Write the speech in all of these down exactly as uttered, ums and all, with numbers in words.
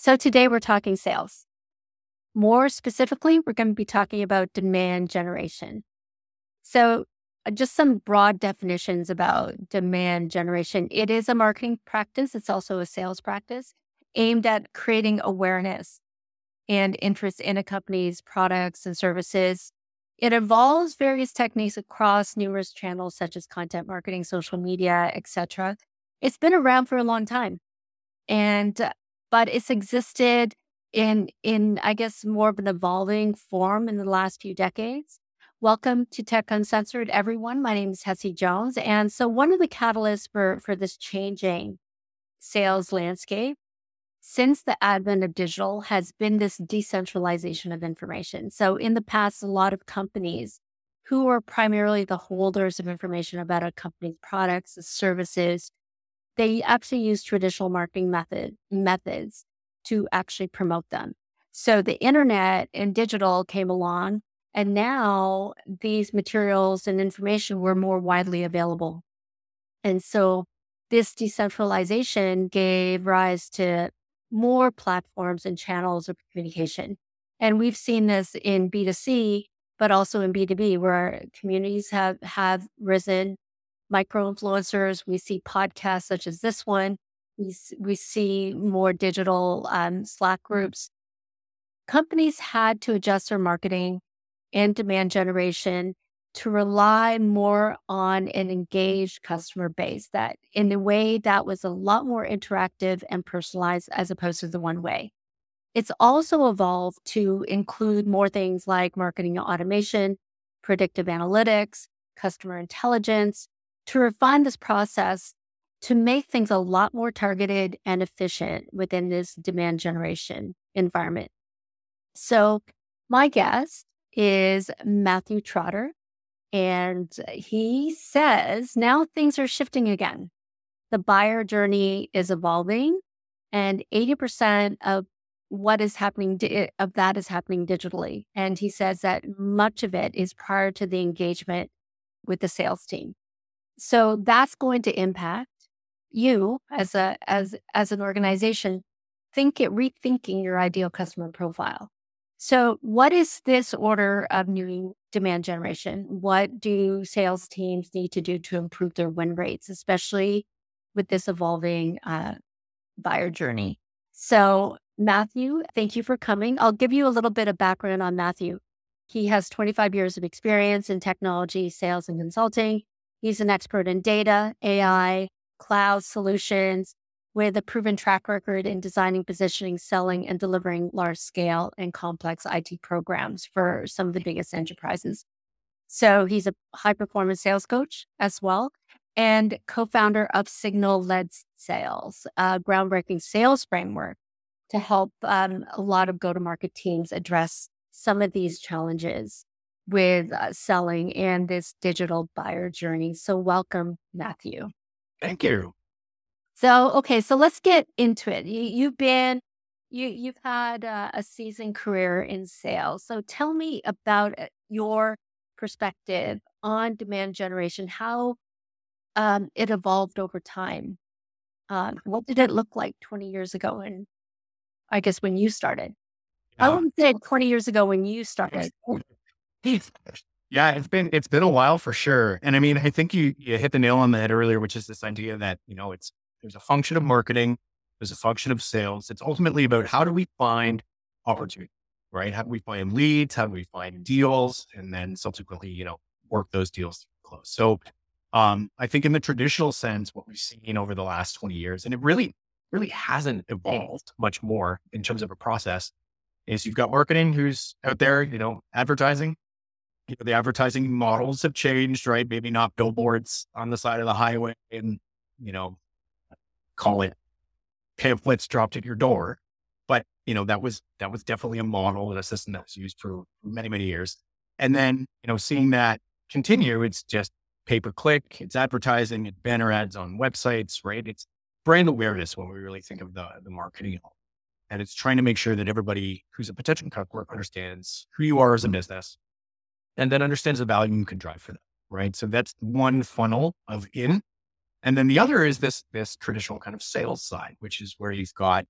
So today we're talking sales. More specifically, we're going to be talking about demand generation. So uh, just some broad definitions about demand generation. It is a marketing practice. It's also a sales practice aimed at creating awareness and interest in a company's products and services. It involves various techniques across numerous channels such as content marketing, social media, et cetera. It's been around for a long time, and uh, but it's existed in in I guess more of an evolving form in the last few decades. Welcome to Tech Uncensored, everyone. My name is Hessie Jones, and so one of the catalysts for for this changing sales landscape since the advent of digital has been this decentralization of information. So in the past, a lot of companies who were primarily the holders of information about a company's products, services, they actually use traditional marketing method methods to actually promote them. So the internet and digital came along, and now these materials and information were more widely available. And so this decentralization gave rise to more platforms and channels of communication. And we've seen this in B two C, but also in B two B, where communities have, have risen, micro influencers. We see podcasts such as this one. We, s- we see more digital um, Slack groups. Companies had to adjust their marketing and demand generation to rely more on an engaged customer base that in a way that was a lot more interactive and personalized as opposed to the one way. It's also evolved to include more things like marketing automation, predictive analytics, customer intelligence to refine this process to make things a lot more targeted and efficient within this demand generation environment. So, my guest is Matthew Trotter, and he says now things are shifting again. The buyer journey is evolving, and eighty percent of what is happening di- of that is happening digitally. And he says that much of it is prior to the engagement with the sales team. So that's going to impact you as a as as an organization. Think it rethinking your ideal customer profile. So, what is this order of new demand generation? What do sales teams need to do to improve their win rates, especially with this evolving uh, buyer journey? So, Matthew, thank you for coming. I'll give you a little bit of background on Matthew. He has twenty-five years of experience in technology, sales, and consulting. He's an expert in data, A I, cloud solutions, with a proven track record in designing, positioning, selling, and delivering large scale and complex I T programs for some of the biggest enterprises. So he's a high performance sales coach as well, and co founder of Signal Led Sales, a groundbreaking sales framework to help um, a lot of go to market teams address some of these challenges with uh, selling and this digital buyer journey. So, welcome, Matthew. Thank you. So, okay, so let's get into it. You, you've been, you, you've had uh, a seasoned career in sales. So tell me about uh, your perspective on demand generation, how um, it evolved over time. Um, what did it look like twenty years ago? And I guess when you started, I Yeah. wouldn't say twenty years ago when you started. Yeah, it's been it's been a while for sure. And I mean, I think you you hit the nail on the head earlier, which is this idea that, you know, it's there's a function of marketing, there's a function of sales. It's ultimately about how do we find opportunity, right? How do we find leads? How do we find deals? And then subsequently, you know, work those deals close. So um, I think in the traditional sense, what we've seen over the last twenty years, and it really, really hasn't evolved much more in terms of a process, is you've got marketing who's out there, you know, advertising. You know, the advertising models have changed, right? Maybe not billboards on the side of the highway and, you know, call it pamphlets dropped at your door. But, you know, that was, that was definitely a model and a system that was used for many, many years. And then, you know, seeing that continue, it's just pay per click, it's advertising, it's banner ads on websites, right? It's brand awareness when we really think of the, the marketing. And it's trying to make sure that everybody who's a potential customer understands who you are as a business and then understands the value you can drive for them, right? So that's one funnel of in. And then the other is this, this traditional kind of sales side, which is where you've got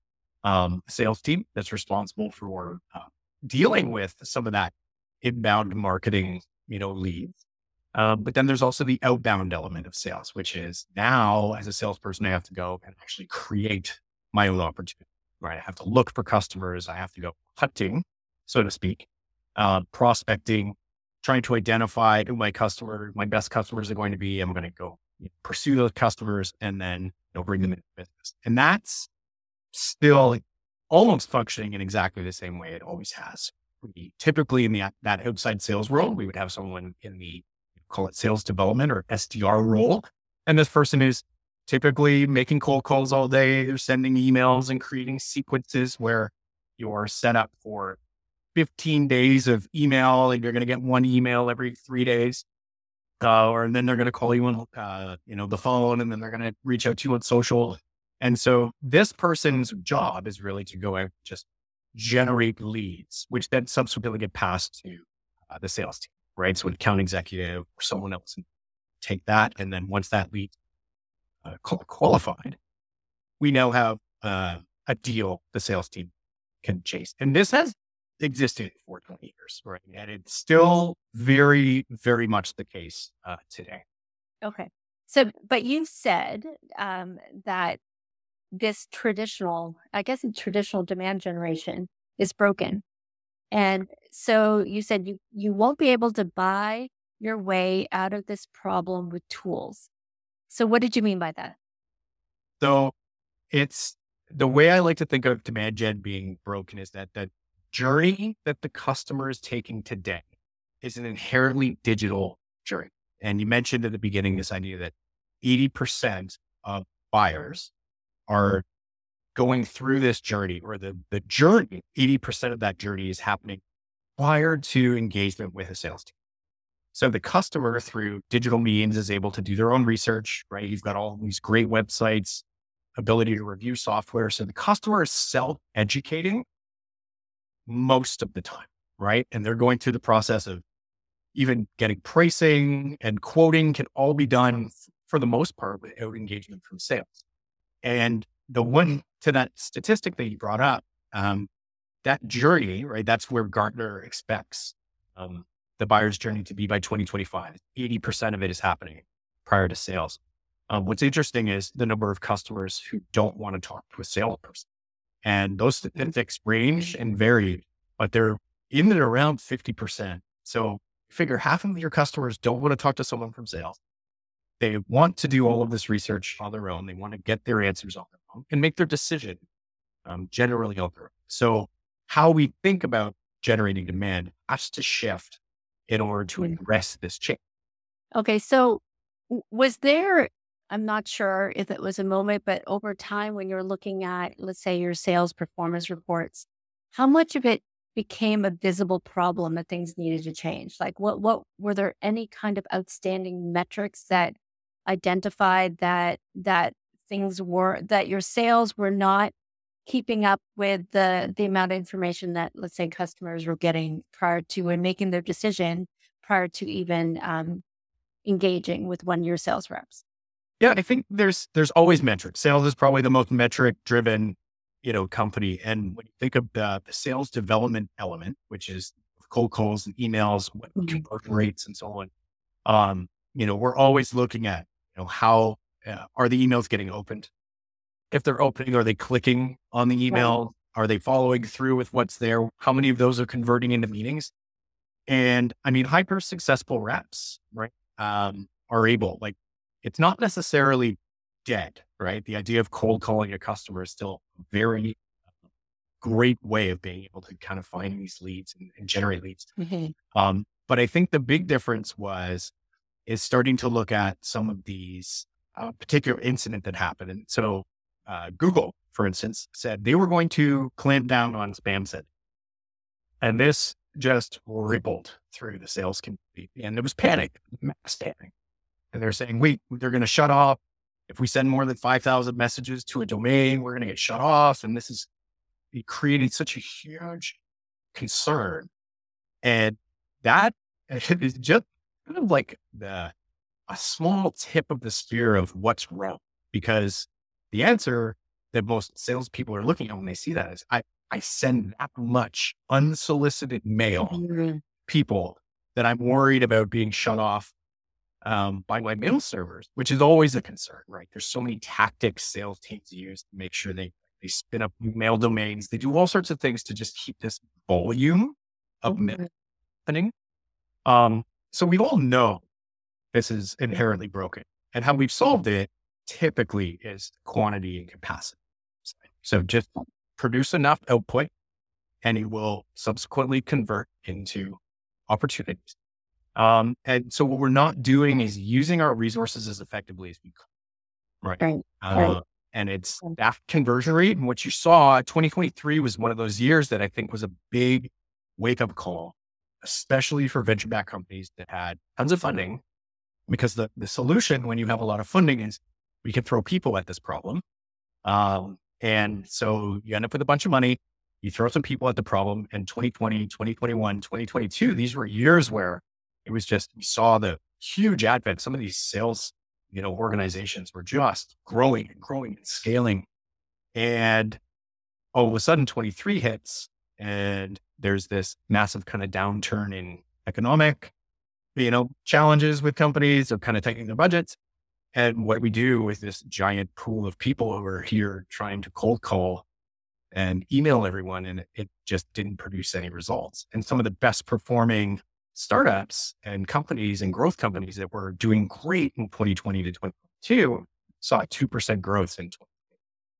um, sales team that's responsible for uh, dealing with some of that inbound marketing, you know, leads. Um, but then there's also the outbound element of sales, which is now as a salesperson, I have to go and actually create my own opportunity, right? I have to look for customers. I have to go hunting, so to speak, uh, prospecting, trying to identify who my customer, my best customers are going to be. I'm going to go you know, pursue those customers and then you know, bring them into business. And that's still almost functioning in exactly the same way it always has. We typically in the that outside sales world, we would have someone in the call it sales development or S D R role. And this person is typically making cold calls all day. They're sending emails and creating sequences where you're set up for fifteen days of email and you're going to get one email every three days. Uh, or and then they're going to call you on, uh, you know, the phone, and then they're going to reach out to you on social. And so this person's job is really to go out and just generate leads, which then subsequently get passed to uh, the sales team, right? So an account executive or someone else and take that. And then once that lead uh, qualified, we now have uh, a deal the sales team can chase. And this has existed for twenty years, right? And it's still very, very much the case uh, today. Okay. So, but you said um, that this traditional, I guess, traditional demand generation is broken. And so you said you, you won't be able to buy your way out of this problem with tools. So what did you mean by that? So it's the way I like to think of demand gen being broken is that the journey that the customer is taking today is an inherently digital journey. And you mentioned at the beginning this idea that eighty percent of buyers are going through this journey, or the, the journey, eighty percent of that journey is happening prior to engagement with a sales team. So the customer through digital means is able to do their own research, right? You've got all these great websites, ability to review software. So the customer is self-educating most of the time, right? And they're going through the process of even getting pricing and quoting can all be done for the most part without engagement from sales. And the one to that statistic that you brought up, um, that journey, right? That's where Gartner expects um, the buyer's journey to be by twenty twenty-five. eighty percent of it is happening prior to sales. Um, what's interesting is the number of customers who don't want to talk to a salesperson. And those statistics range and vary, but they're in and around fifty percent. So figure half of your customers don't want to talk to someone from sales. They want to do all of this research on their own. They want to get their answers on their own and make their decision um, generally on their own. So how we think about generating demand has to shift in order to address this change. Okay. So w- was there, I'm not sure if it was a moment, but over time when you're looking at, let's say, your sales performance reports, how much of it became a visible problem that things needed to change? Like what, what were there any kind of outstanding metrics that identified that, that things were, that your sales were not keeping up with the, the amount of information that, let's say, customers were getting prior to and making their decision prior to even um, engaging with one of your sales reps? Yeah, I think there's there's always metrics. Sales is probably the most metric driven, you know, company. And when you think of the, the sales development element, which is cold calls and emails, what conversion rates and so on, um, you know, we're always looking at, you know, how uh, are the emails getting opened? If they're opening, are they clicking on the email? Right. Are they following through with what's there? How many of those are converting into meetings? And I mean, hyper successful reps, right, um, are able, like, it's not necessarily dead, right? The idea of cold calling a customer is still a very great way of being able to kind of find these leads and, and generate leads. Mm-hmm. Um, but I think the big difference was, is starting to look at some of these uh, particular incident that happened. And so uh, Google, for instance, said they were going to clamp down on spam sending. And this just rippled through the sales community, and it was panic, mass panic. And they're saying, wait, they're going to shut off. If we send more than five thousand messages to a domain, we're going to get shut off. And this is, it created such a huge concern. And that is just kind of like the, a small tip of the spear of what's wrong, because the answer that most salespeople are looking at when they see that is I, I send that much unsolicited mail Mhm. people that I'm worried about being shut off um, by my mail servers, which is always a concern, right? There's so many tactics sales teams use to make sure they, they spin up new mail domains. They do all sorts of things to just keep this volume of mail Mhm. happening. Um, so we all know this is inherently broken. And how we've solved it typically is quantity and capacity. So just produce enough output and it will subsequently convert into opportunities. Um, and so what we're not doing is using our resources as effectively as we could. Right. Right. Right. Uh, and it's that conversion rate. And what you saw, twenty twenty-three was one of those years that I think was a big wake up call, especially for venture backed companies that had tons of funding. Because the, the solution when you have a lot of funding is we can throw people at this problem. Um, and so you end up with a bunch of money, you throw some people at the problem. And twenty twenty, twenty twenty-one, twenty twenty-two, these were years where it was just, we saw the huge advent. Some of these sales, you know, organizations were just growing and growing and scaling. And all of a sudden twenty-three hits and there's this massive kind of downturn in economic, you know, challenges with companies of kind of tightening their budgets. And what we do with this giant pool of people who are here trying to cold call and email everyone, and it, it just didn't produce any results. And some of the best performing startups and companies and growth companies that were doing great in twenty twenty to twenty twenty-two saw two percent growth in twenty twenty.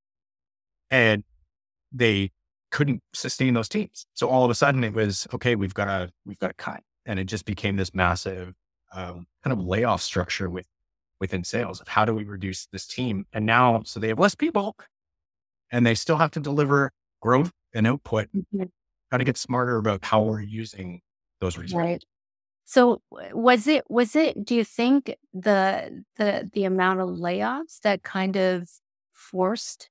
And they couldn't sustain those teams. So all of a sudden it was, okay, we've got to, we've got to cut. And it just became this massive um, kind of layoff structure with within sales of how do we reduce this team? And now, so they have less people and they still have to deliver growth and output. Mhm. Got to get smarter about how we're using those resources. Right. So w- was it was it do you think the the the amount of layoffs that kind of forced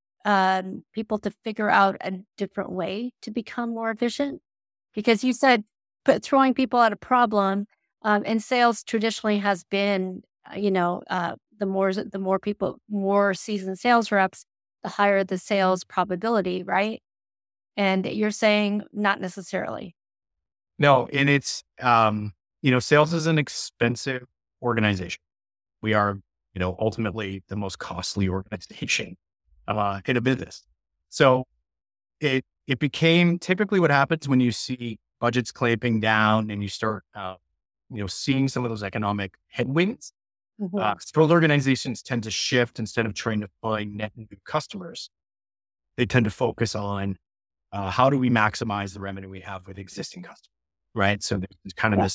um, people to figure out a different way to become more efficient? Because you said put throwing people at a problem, um, and sales traditionally has been, uh, you know, uh, the more the more people, more seasoned sales reps, the higher the sales probability, right? And you're saying not necessarily. No, and it's, um, you know, sales is an expensive organization. We are, you know, ultimately the most costly organization uh, in a business. So it, it became typically what happens when you see budgets clamping down and you start, uh, you know, seeing some of those economic headwinds. Uh, Mhm. sales organizations tend to shift instead of trying to find net new customers. They tend to focus on uh, how do we maximize the revenue we have with existing customers, right? So there's kind of Yeah. this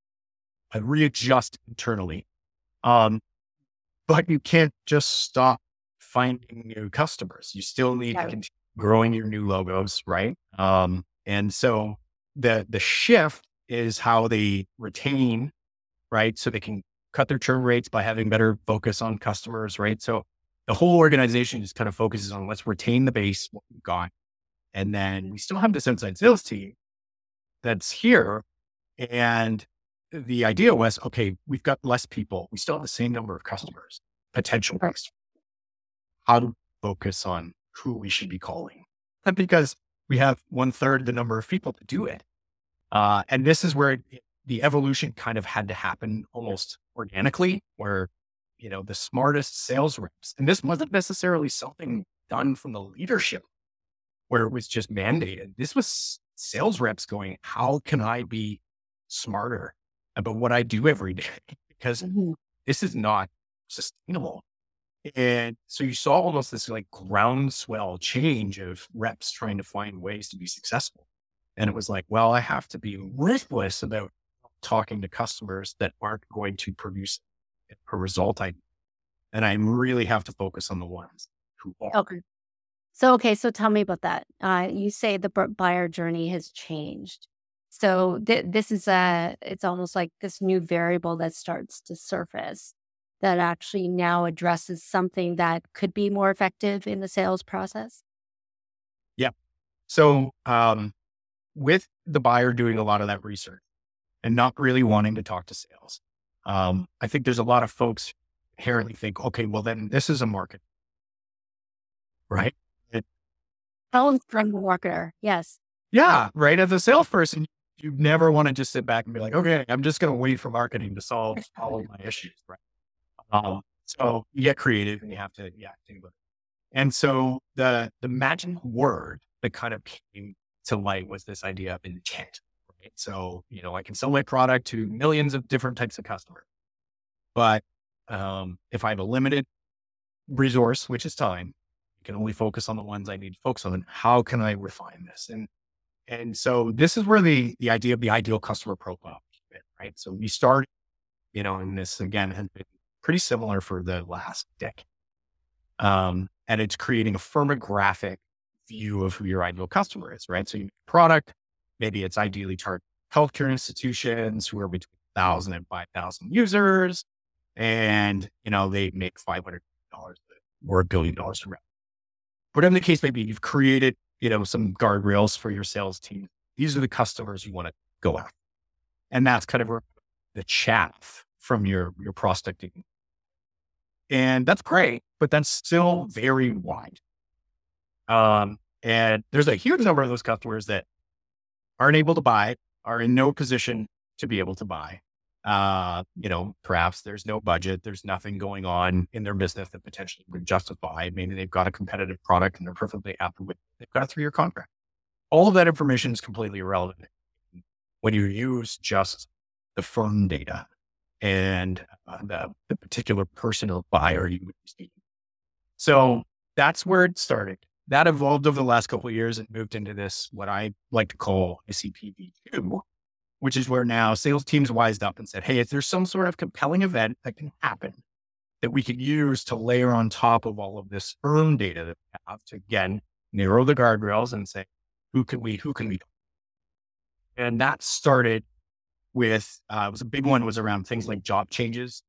uh, readjust internally. Um, but you can't just stop finding new customers. You still need to Right. continue growing your new logos, right? Um, and so the the shift is how they retain, right? So they can cut their churn rates by having better focus on customers, right? So the whole organization just kind of focuses on let's retain the base, what we've got. And then we still have this inside sales team that's here. And the idea was, okay, we've got less people. We still have the same number of customers, potential Right. customers. How to focus on who we should be calling. And because we have one third the number of people to do it. Uh, and this is where it, the evolution kind of had to happen almost organically, where, you know, the smartest sales reps, and this wasn't necessarily something done from the leadership where it was just mandated. This was sales reps going, how can I be smarter about what I do every day? Because Mhm. this is not sustainable. And so you saw almost this like groundswell change of reps trying to find ways to be successful. And it was like, well, I have to be ruthless about talking to customers that aren't going to produce a result. I and I really have to focus on the ones who are. Okay. So, okay, so tell me about that. Uh, you say the bu- buyer journey has changed. So th- this is a, it's almost like this new variable that starts to surface that actually now addresses something that could be more effective in the sales process. Yeah. So um, with the buyer doing a lot of that research and not really wanting to talk to sales, um, I think there's a lot of folks inherently think, okay, well then this is a market. right? It- Oh, from the marketer. Yes. yeah, right. As a salesperson, you never want to just sit back and be like, okay, I'm just going to wait for marketing to solve all of my issues, right? Um, so you get creative and you have to, yeah, think about it. And so the the magic word that kind of came to light was this idea of intent. Right? So, you know, I can sell my product to millions of different types of customers, but um, if I have a limited resource, which is time, I can only focus on the ones I need to focus on. How can I refine this? And and so this is where the the idea of the ideal customer profile, came in, right? So we start, you know, and this again has been pretty similar for the last decade. Um, and it's creating a firmographic view of who your ideal customer is, right? So you product, maybe it's ideally target healthcare institutions who are between one thousand and five thousand users, and, you know, they make five hundred dollars or a billion dollars in revenue. Whatever the case may be, you've created, you know, some guardrails for your sales team. These are the customers you want to go after. And that's kind of where the chaff from your, your prospecting. And that's great, but that's still very wide. Um, and there's a huge number of those customers that aren't able to buy, are in no position to be able to buy. Uh, you know, perhaps there's no budget, there's nothing going on in their business that potentially would justify. Maybe they've got a competitive product and they're perfectly happy with it. They've got a three-year contract. All of that information is completely irrelevant when you use just the firm data and uh, the, the particular personal buyer you would be speaking. So that's where it started. That evolved over the last couple of years and moved into this, what I like to call I C P V two, which is where now sales teams wised up and said, hey, is there some sort of compelling event that can happen that we could use to layer on top of all of this firm data that we have to, again, narrow the guardrails and say, who can we, who can we? And that started with, uh, it was a big one, was around things like job changes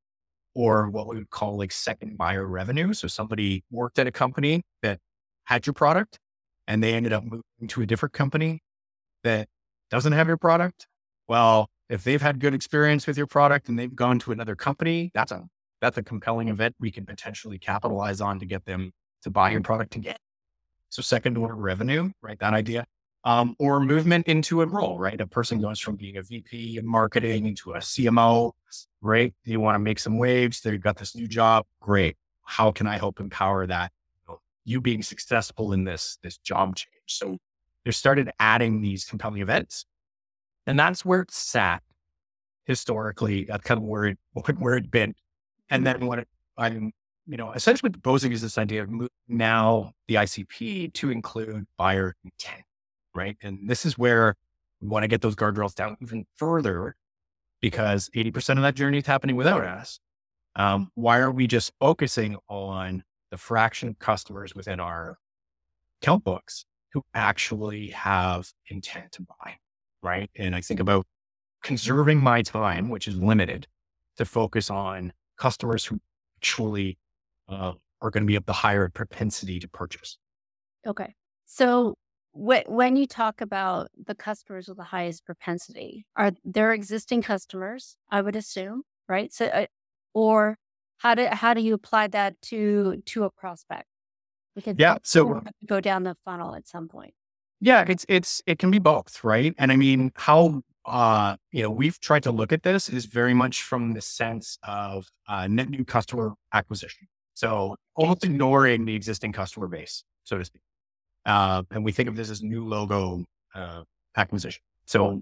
or what we would call like second buyer revenue. So somebody worked at a company that had your product and they ended up moving to a different company that doesn't have your product. Well, if they've had good experience with your product and they've gone to another company, that's a, that's a compelling event we can potentially capitalize on to get them to buy your product again. So second order revenue, right? That idea. Um, or movement into a role, right? A person goes from being a V P of marketing into a C M O, right? You want to make some waves. They've got this new job. Great. How can I help empower that? You know, you being successful in this, this job change. So they started adding these compelling events. And that's where it sat historically. That's kind of where it, where it'd been. And then what it, I'm, you know, essentially proposing is this idea of moving now the I C P to include buyer intent. Right. And this is where we want to get those guardrails down even further because eighty percent of that journey is happening without us. Um, why are we just focusing on the fraction of customers within our account books who actually have intent to buy? Right. And I think about conserving my time, which is limited, to focus on customers who actually uh, are going to be of the higher propensity to purchase. Okay. So Wh- when you talk about the customers with the highest propensity, are there existing customers, I would assume, right? So, uh, or how do how do you apply that to to a prospect? Because Yeah. both So have to go down the funnel at some point. yeah, it's it's it can be both, right? And I mean, how uh, you know, we've tried to look at this is very much from the sense of uh, net new customer acquisition. So almost ignoring the existing customer base, so to speak. Uh, and we think of this as new logo uh, acquisition. So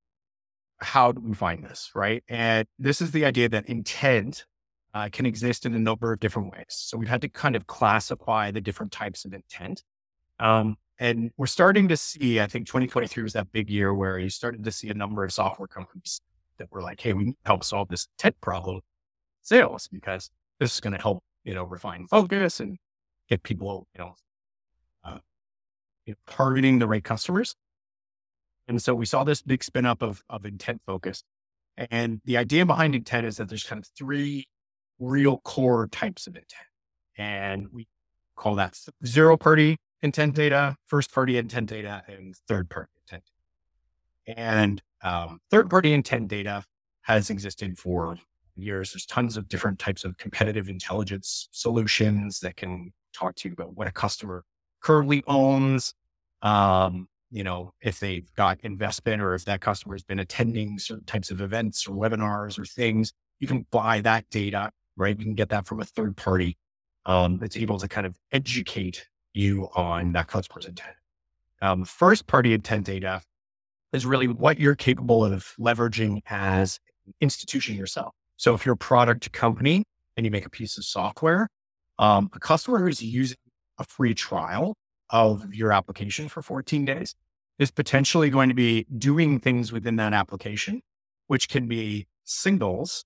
how do we find this, right? And this is the idea that intent uh, can exist in a number of different ways. So we've had to kind of classify the different types of intent. Um, and we're starting to see, I think twenty twenty-three was that big year where you started to see a number of software companies that were like, hey, we need to help solve this intent problem, sales, because this is going to help, you know, refine focus and get people, you know, uh, you know, targeting the right customers. And so we saw this big spin up of, of intent focus. And the idea behind intent is that there's kind of three real core types of intent. And we call that zero party intent data, first party intent data, and third party intent. And um, third party intent data has existed for years. There's tons of different types of competitive intelligence solutions that can talk to you about what a customer currently owns, um, you know, if they've got investment or if that customer has been attending certain types of events or webinars or things. You can buy that data, right? You can get that from a third party um, that's able to kind of educate you on that customer's intent. Um, first party intent data is really what you're capable of leveraging as an institution yourself. So if you're a product company and you make a piece of software, um, a customer who's using a free trial of your application for fourteen days is potentially going to be doing things within that application, which can be signals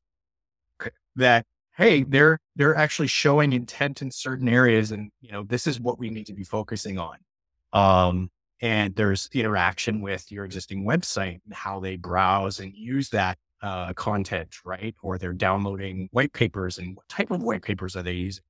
that, hey, they're, they're actually showing intent in certain areas. And, you know, this is what we need to be focusing on. Um, and there's interaction with your existing website and how they browse and use that uh, content, right? Or they're downloading white papers and what type of white papers are they using?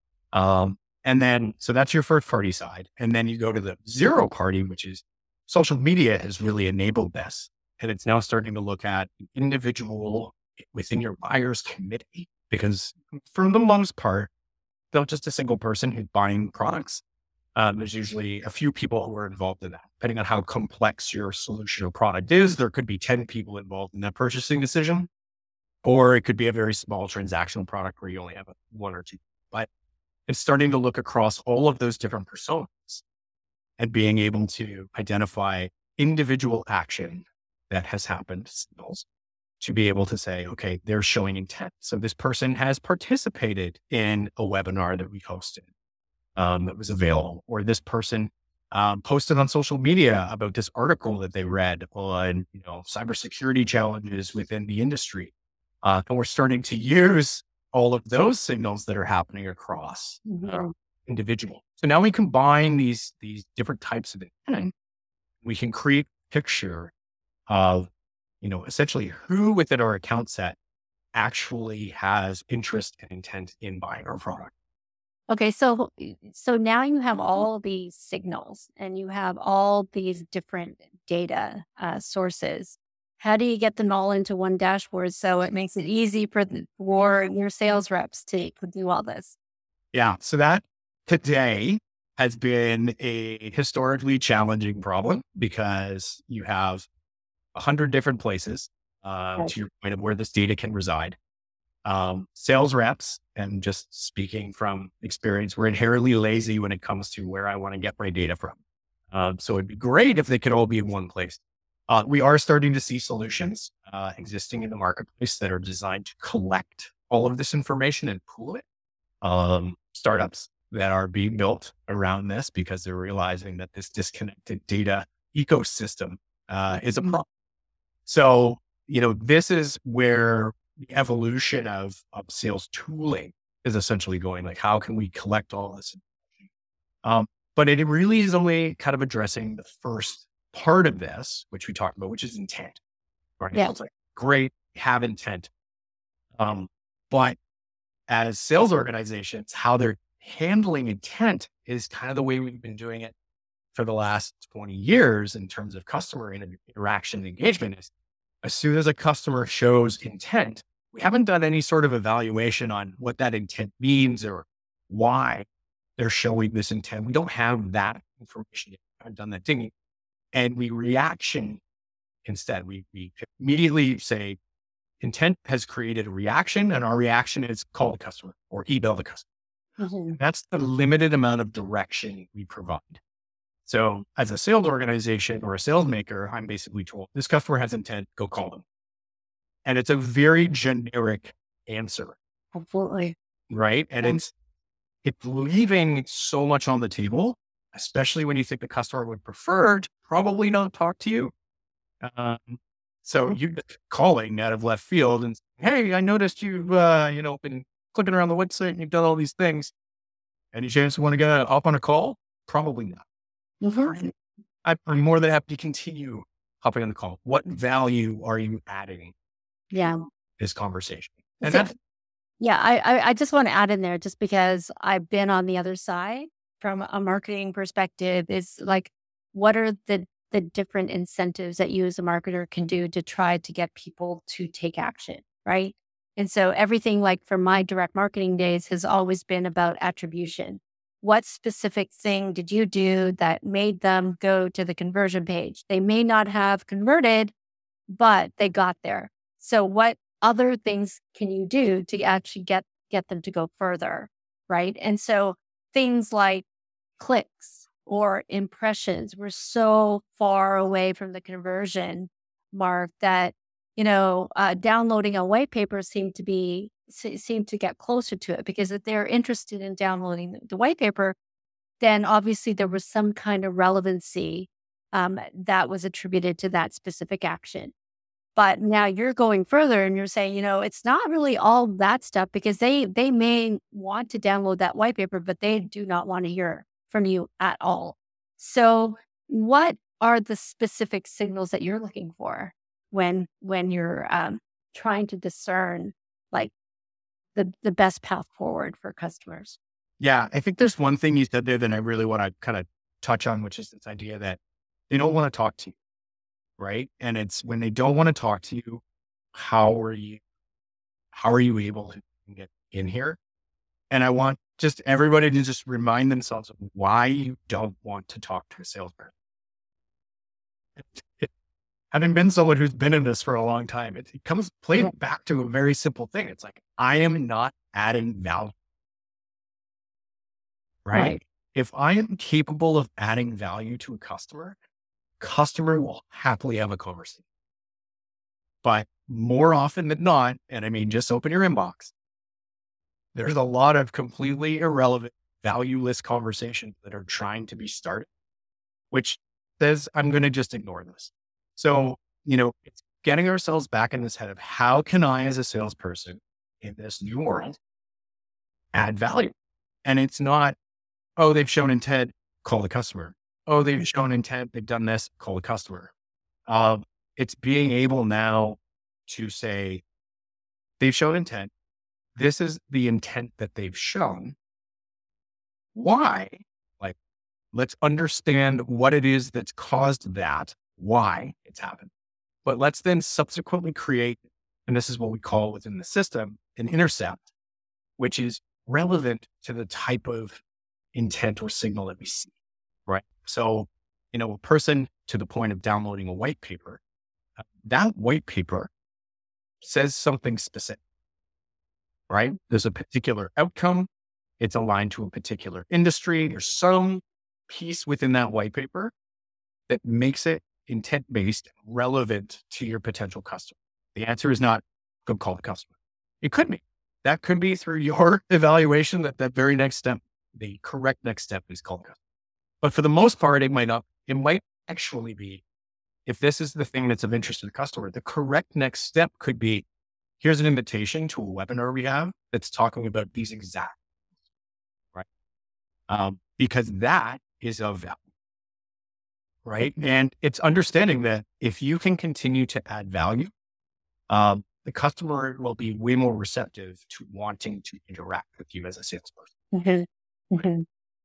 Um, and then, so that's your first party side. And then you go to the zero party, which is social media has really enabled this. And it's now starting to look at the individual within your buyer's committee, because for the most part, not just a single person who's buying products. Um, there's usually a few people who are involved in that. Depending on how complex your solution or product is, there could be ten people involved in that purchasing decision, or it could be a very small transactional product where you only have one or two. But it's starting to look across all of those different personas and being able to identify individual action that has happened, signals, to be able to say, okay, they're showing intent. So this person has participated in a webinar that we hosted um, that was available, or this person um, posted on social media about this article that they read on, you know, cybersecurity challenges within the industry. Uh, and we're starting to use all of those signals that are happening across mm-hmm. uh, individual. So now we combine these, these different types of intent. We can create a picture of, you know, essentially who within our account set actually has interest and intent in buying our product. Okay. So, so now you have all these signals and you have all these different data uh, sources. How do you get them all into one dashboard so it makes it easy for, the, for your sales reps to, to do all this? Yeah. So that today has been a historically challenging problem because you have a hundred different places uh, right. to your point of where this data can reside. Um, sales reps, and just speaking from experience, we're inherently lazy when it comes to where I want to get my data from. Um, so it'd be great if they could all be in one place. Uh, we are starting to see solutions uh, existing in the marketplace that are designed to collect all of this information and pool it. Um, startups that are being built around this because they're realizing that this disconnected data ecosystem uh, is a problem. So, you know, this is where the evolution of, of sales tooling is essentially going. Like, how can we collect all this information? Um, but it really is only kind of addressing the first part of this, which we talked about, which is intent. Right? Yeah. So it's like, great, have intent. Um, but as sales organizations, how they're handling intent is kind of the way we've been doing it for the last twenty years in terms of customer inter- interaction and engagement. Is as soon as a customer shows intent, we haven't done any sort of evaluation on what that intent means or why they're showing this intent. We don't have that information yet. I've done that digging. And we reaction instead. We, we immediately say intent has created a reaction, and our reaction is call the customer or email the customer. Mm-hmm. That's the limited amount of direction we provide. So as a sales organization or a sales maker, I'm basically told this customer has intent, go call them. And it's a very generic answer. Absolutely. Right. And yeah. it's, it's leaving so much on the table, especially when you think the customer would prefer to probably not talk to you. Um, so you calling out of left field and, hey, I noticed you've, uh, you know, been clicking around the website and you've done all these things. Any chance you want to get up on a call? Probably not. Mm-hmm. I'm more than happy to continue hopping on the call. What value are you adding? Yeah. To this conversation. And so, that's, yeah, I, I, I just want to add in there just because I've been on the other side from a marketing perspective is like, what are the, the different incentives that you as a marketer can do to try to get people to take action, right? And so everything like from my direct marketing days has always been about attribution. what specific thing did you do that made them go to the conversion page? They may not have converted, but they got there. So what other things can you do to actually get get them to go further, right? And so things like clicks or impressions were so far away from the conversion mark that, you know, uh, downloading a white paper seemed to be se- seemed to get closer to it, because if they're interested in downloading the, the white paper, then obviously there was some kind of relevancy um, that was attributed to that specific action. But now you're going further and you're saying, you know, it's not really all that stuff, because they they may want to download that white paper, but they do not want to hear from you at all. So what are the specific signals that you're looking for when when you're um, trying to discern like the the best path forward for customers? Yeah, I think there's one thing you said there that I really want to kind of touch on, which is this idea that they don't want to talk to you, right? And it's when they don't want to talk to you, how are you, how are you able to get in here? And I want just everybody to just remind themselves of why you don't want to talk to a salesperson. It, it, having been someone who's been in this for a long time, it, it comes plays Yeah. back to a very simple thing. It's like, I am not adding value, right? Right. If I am capable of adding value to a customer, customer will happily have a conversation. But more often than not, and I mean, just open your inbox, there's a lot of completely irrelevant, valueless conversations that are trying to be started, which says, I'm going to just ignore this. So, you know, it's getting ourselves back in this head of how can I, as a salesperson in this new world, add value? And it's not, oh, they've shown intent, call the customer. Oh, they've shown intent, they've done this, call the customer. Um, it's being able now to say, they've shown intent. This is the intent that they've shown. Why? Like, let's understand what it is that's caused that, why it's happened. But let's then subsequently create, and this is what we call within the system, an intercept, which is relevant to the type of intent or signal that we see, right? So, you know, a person to the point of downloading a white paper, uh, that white paper says something specific, right? There's a particular outcome. It's aligned to a particular industry. There's some piece within that white paper that makes it intent-based, relevant to your potential customer. The answer is not go call the customer. It could be. That could be through your evaluation that that very next step, the correct next step is call the customer. But for the most part, it might not, it might actually be, if this is the thing that's of interest to the customer, the correct next step could be, here's an invitation to a webinar we have that's talking about these exact, right? Um, because that is of value, right? And it's understanding that if you can continue to add value, um, the customer will be way more receptive to wanting to interact with you as a salesperson. Mm-hmm. Mm-hmm.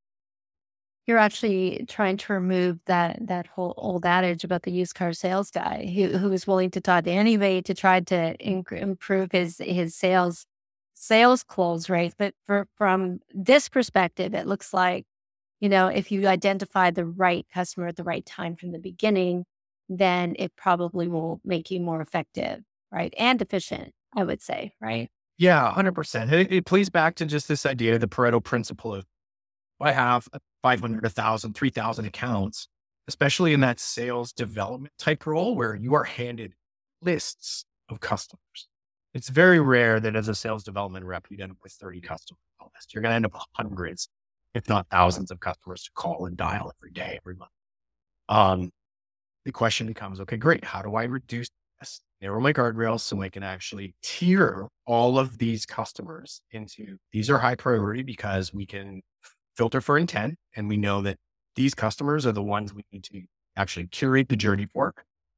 You're actually trying to remove that that whole old adage about the used car sales guy who who is willing to talk to anybody to try to inc- improve his his sales sales close rates. But for, from this perspective, it looks like, you know, if you identify the right customer at the right time from the beginning, then it probably will make you more effective, right, and efficient, I would say, right? Yeah, one hundred percent. It, it plays back to just this idea, the Pareto principle of, I have five hundred, one thousand, three thousand accounts, especially in that sales development type role where you are handed lists of customers. It's very rare that as a sales development rep, you'd end up with thirty customers on the list. You're going to end up with hundreds, if not thousands of customers to call and dial every day, every month. Um, the question becomes, okay, great. How do I reduce this? Narrow my guardrails so I can actually tier all of these customers into, these are high priority because we can filter for intent. And we know that these customers are the ones we need to actually curate the journey for,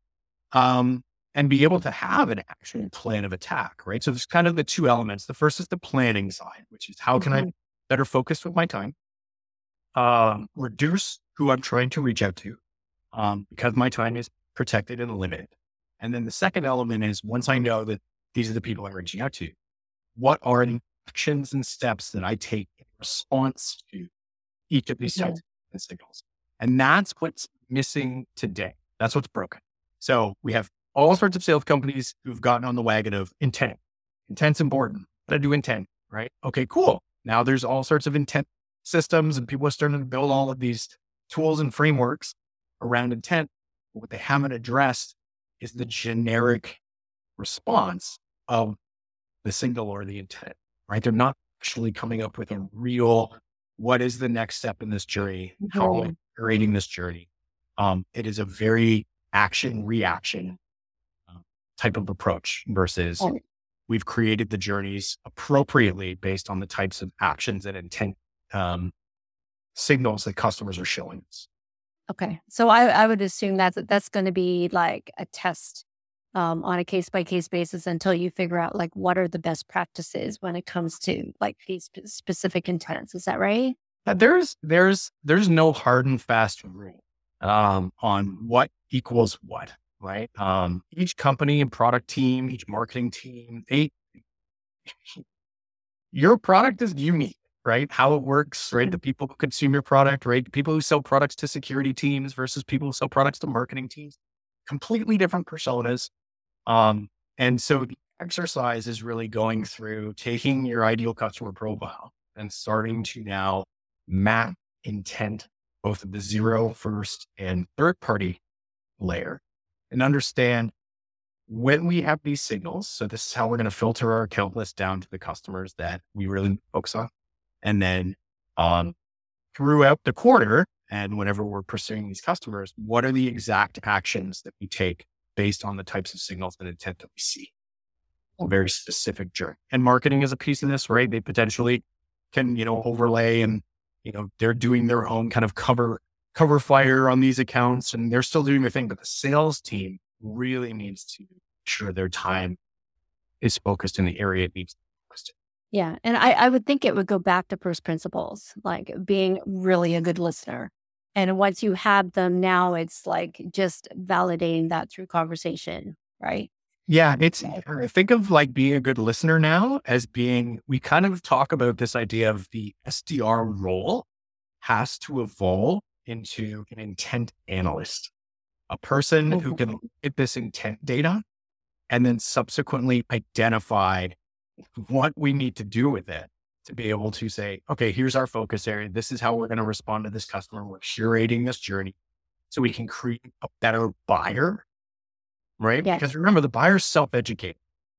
um, and be able to have an actual plan of attack, right? So there's kind of the two elements. The first is the planning side, which is how can I better focus with my time, um, reduce who I'm trying to reach out to, um, because my time is protected and limited. And then the second element is, once I know that these are the people I'm reaching out to, what are the actions and steps that I take in response to each of these types of signals. And that's what's missing today. That's what's broken. So we have all sorts of sales companies who've gotten on the wagon of intent. Intent's important. Gotta do intent, right? Okay, cool. Now there's all sorts of intent systems and people are starting to build all of these tools and frameworks around intent. But what they haven't addressed is the generic response of the signal or the intent, right? They're not actually coming up with a real, what is the next step in this journey? How am I creating this journey? Um, it is a very action reaction uh, type of approach versus Oh, we've created the journeys appropriately based on the types of actions and intent um, signals that customers are showing us. okay. So I, I would assume that that's going to be like a test um, on a case by case basis until you figure out like what are the best practices when it comes to like these spe- specific intents. Is that right? Uh, There's there's there's no hard and fast rule um, on what equals what, right? Um, each company and product team, each marketing team, they, your product is unique, right? How it works, right? The people who consume your product, right? People who sell products to security teams versus people who sell products to marketing teams, completely different personas. Um, and so the exercise is really going through taking your ideal customer profile and starting to now map intent, both at the zero, first, and third party layer, and understand when we have these signals. So this is how we're going to filter our account list down to the customers that we really focus on. And then um, throughout the quarter, and whenever we're pursuing these customers, what are the exact actions that we take based on the types of signals and intent that we see? A very specific journey. And marketing is a piece of this, right? They potentially can, you know, overlay and, you know, they're doing their own kind of cover, cover fire on these accounts and they're still doing their thing. But the sales team really needs to ensure their time is focused in the area it needs to be focused in. Yeah. And I, I would think it would go back to first principles, like being really a good listener. And once you have them now, it's like just validating that through conversation, right? Yeah, it's, I think of like being a good listener now as being, we kind of talk about this idea of the S D R role has to evolve into an intent analyst, a person who can look at this intent data and then subsequently identify what we need to do with it to be able to say, okay, here's our focus area. This is how we're going to respond to this customer. We're curating this journey so we can create a better buyer, right? Yeah. Because remember, the buyer's self-educated.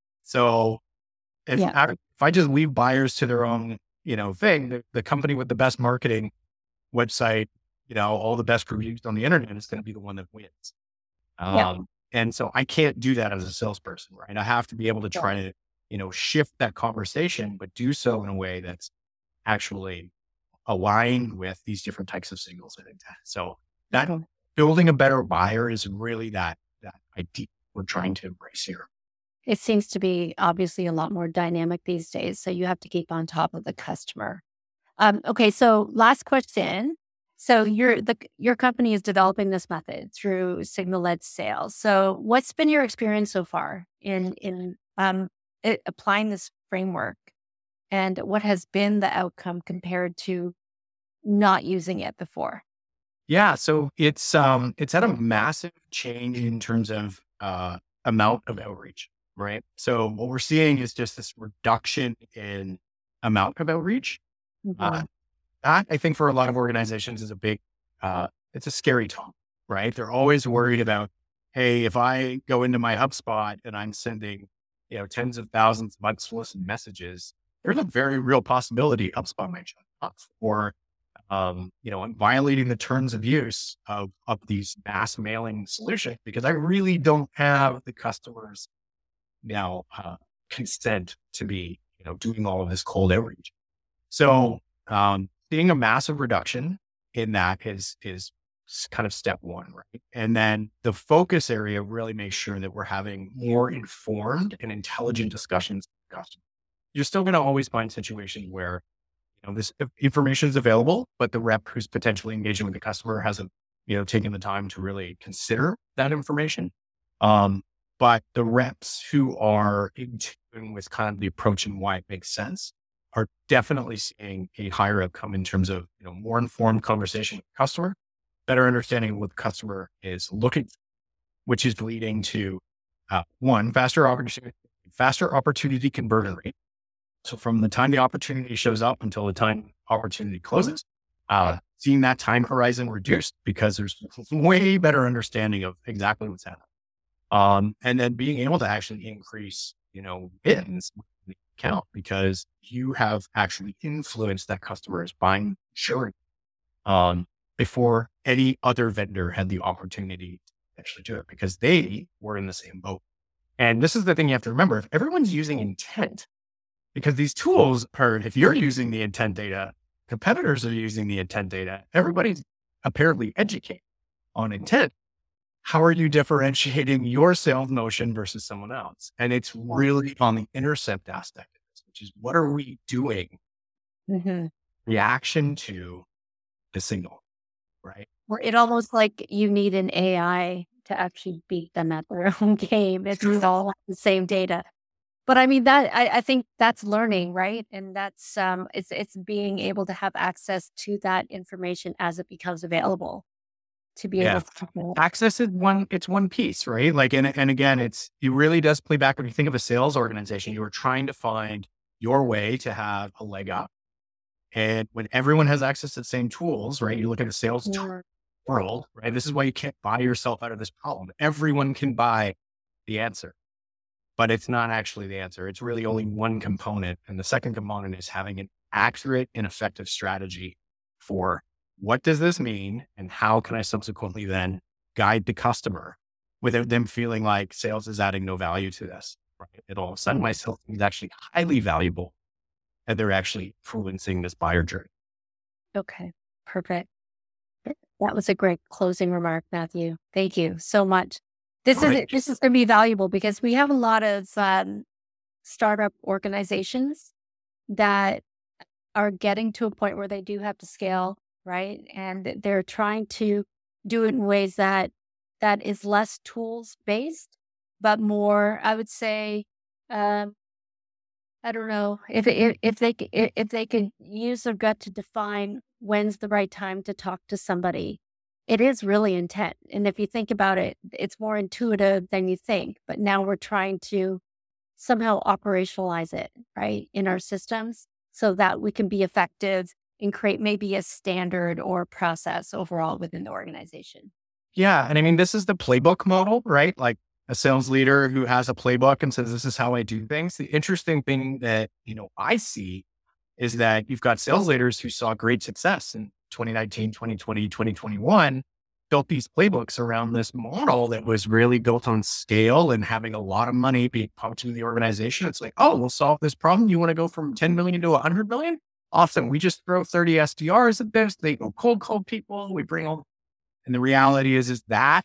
So if, Yeah. I, if I just leave buyers to their own, you know, thing, the, the company with the best marketing website, you know, all the best reviews on the internet is going to be the one that wins. Um, Yeah. and so I can't do that as a salesperson, right? I have to be able to Yeah. try to, you know, shift that conversation, but do so in a way that's actually aligned with these different types of signals and intent. So that Okay. building a better buyer is really that, that idea we're trying to embrace here. It seems to be obviously a lot more dynamic these days. So you have to keep on top of the customer. Um, okay. So last question. So your the your company is developing this method through signal-led sales. So what's been your experience so far in in um, it, applying this framework, and what has been the outcome compared to not using it before? Yeah. So it's, um, it's had a massive change in terms of, uh, amount of outreach, right? So what we're seeing is just this reduction in amount of outreach. Uh, Mhm. that I think for a lot of organizations is a big, uh, it's a scary talk, right? They're always worried about, hey, if I go into my HubSpot and I'm sending, you know, tens of thousands of unsolicited messages, there's a very real possibility HubSpot might shut off, or um, you know, I'm violating the terms of use of, of these mass mailing solutions because I really don't have the customers now uh, consent to be, you know, doing all of this cold outreach. So, um, seeing a massive reduction in that is, is s- kind of step one, right? And then the focus area really makes sure that we're having more informed and intelligent discussions with customers. You're still going to always find situations where, you know, this i- information is available, but the rep who's potentially engaging with the customer hasn't, you know, taken the time to really consider that information. Um, but the reps who are in tune with kind of the approach and why it makes sense are definitely seeing a higher outcome in terms of, you know, more informed conversation with the customer, better understanding what the customer is looking for, which is leading to uh, one, faster opportunity, faster opportunity conversion rate. So from the time the opportunity shows up until the time opportunity closes, uh, seeing that time horizon reduced because there's way better understanding of exactly what's happening. Um, and then being able to actually increase, you know, wins in the account because you have actually influenced that customer's buying journey um, before any other vendor had the opportunity to actually do it because they were in the same boat. And this is the thing you have to remember. If everyone's using intent, because these tools are, if you're using the intent data, competitors are using the intent data, everybody's apparently educated on intent. How are you differentiating your sales motion versus someone else? And it's really on the intercept aspect of this, which is what are we doing? Mm-hmm. Reaction to the signal, right? Or it almost like you need an A I to actually beat them at their own game. It's all the same data. But I mean that I, I think that's learning, right? And that's um it's it's being able to have access to that information as it becomes available to be Yeah. able to Access is one, it's one piece, right? Like, and, and again, it's, it really does play back when you think of a sales organization, you are trying to find your way to have a leg up. And when everyone has access to the same tools, right? You look at the sales Sure. world, right? This is why you can't buy yourself out of this problem. Everyone can buy the answer, but it's not actually the answer. It's really only one component. And the second component is having an accurate and effective strategy for what does this mean? And how can I subsequently then guide the customer without them feeling like sales is adding no value to this, right? It all of a sudden my sales is actually highly valuable and they're actually influencing this buyer journey. Okay, perfect. That was a great closing remark, Matthew. Thank you so much. This All is right. this is going to be valuable because we have a lot of um, startup organizations that are getting to a point where they do have to scale, right? And they're trying to do it in ways that that is less tools based, but more, I would say, um, I don't know if if, if they c- i- if they could use their gut to define when's the right time to talk to somebody. It is really intent, and if you think about it, it's more intuitive than you think. But now we're trying to somehow operationalize it, right, in our systems so that we can be effective and create maybe a standard or process overall within the organization. Yeah. And I mean, this is the playbook model, right? Like a sales leader who has a playbook and says, this is how I do things. The interesting thing that, you know, I see is that you've got sales leaders who saw great success in twenty nineteen, twenty twenty, twenty twenty-one, built these playbooks around this model that was really built on scale and having a lot of money being pumped into the organization. It's like, oh, we'll solve this problem. You want to go from ten million to one hundred million? Awesome. We just throw thirty S D Rs at this. They go cold, cold people. We bring all, and the reality is, is that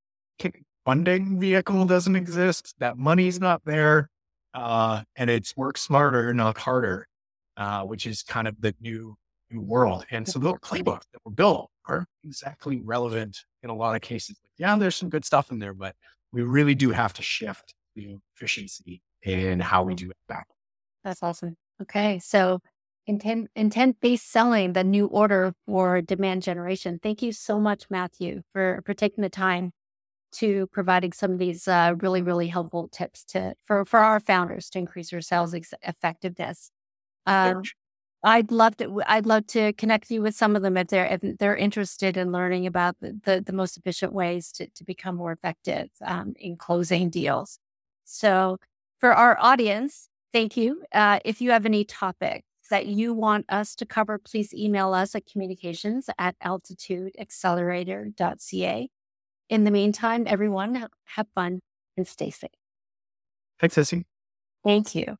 funding vehicle doesn't exist. That money's not there. Uh, and it's work smarter, not harder, uh, which is kind of the new, new world. And so the playbooks that were built are exactly relevant in a lot of cases. Yeah, there's some good stuff in there, but we really do have to shift the efficiency in how we do it back. That's awesome. Okay. So intent, intent-based selling, the new order for demand generation. Thank you so much, Matthew, for, for taking the time to providing some of these uh, really, really helpful tips to for, for our founders to increase their sales ex- effectiveness. Um, I'd love to. I'd love to connect you with some of them if they're if they're interested in learning about the the, the most efficient ways to, to become more effective um, in closing deals. So, for our audience, thank you. Uh, if you have any topics that you want us to cover, please email us at communications at altitude accelerator dot c a. In the meantime, everyone, ha- have fun and stay safe. Thanks, Sissy. Thank you.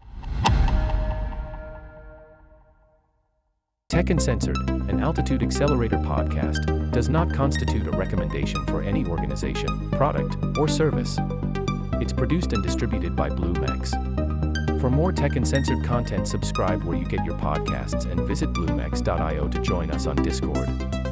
Tech Uncensored, an Altitude Accelerator podcast, does not constitute a recommendation for any organization, product, or service. It's produced and distributed by BlueMex. For more Tech Uncensored content, subscribe where you get your podcasts and visit bluemex dot io to join us on Discord.